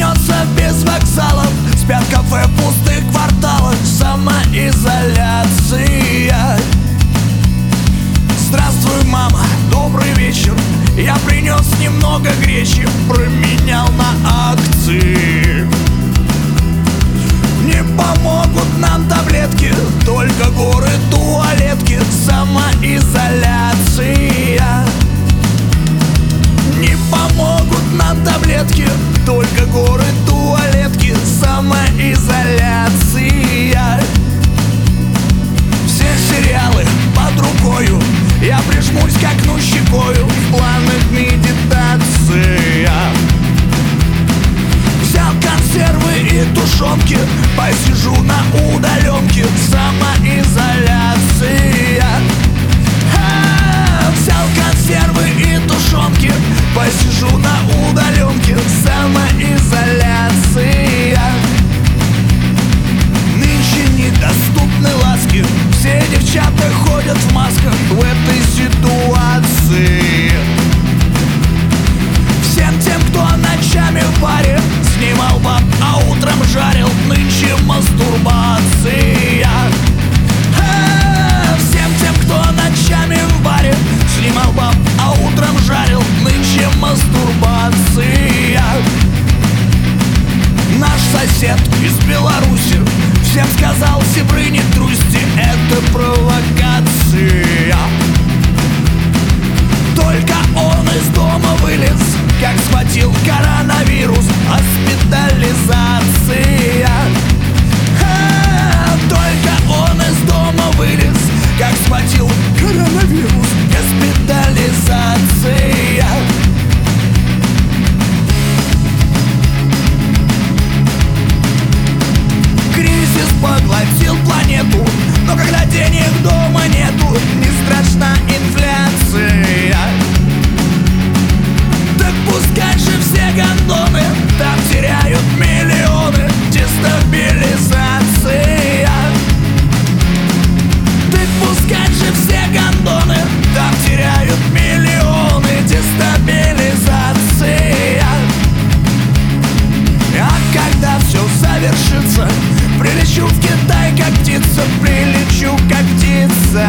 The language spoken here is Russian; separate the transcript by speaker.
Speaker 1: вернется без вокзалов, спят кафе в пустых кварталах. Самоизоляция. Здравствуй, мама, добрый вечер. Я принес немного гречи, променял на акции. Не помогут нам таблетки, только горы туалетки. Самоизоляция. Не помогут нам таблетки, только горы туалетки. Самоизоляция. Все сериалы под рукою, я прижмусь к окну щекою, в планах медитация. Взял консервы и тушенки, посижу на удаленке. Самоизоляция. Взял консервы и тушенки, посижу на удаленке. Самоизоляция. Нынче недоступны ласки, все девчата ходят в масках в этой ситуации. Всем тем, кто ночами в баре снимал баб, а утром жарил, нынче мастурбация. Всем тем, кто ночами в баре снимал баб, а утром жарил, нынче мастурбация. Наш сосед из Беларуси всем сказал: сибры, не трусьте, это провокация. Только он из дома вылез, как схватил коронавирус. Госпитализация. Только он из дома вылез, как схватил коронавирус. Госпитализация. Кризис поглотил планету, но когда денег дома нету, не страшна инфляция. Так пускай же все гондоны там теряют миллионы. Дестабилизация. Так пускай же все гондоны там теряют миллионы. Дестабилизация. А когда все завершится, прилечу в Китай как птица, прилечу как птица.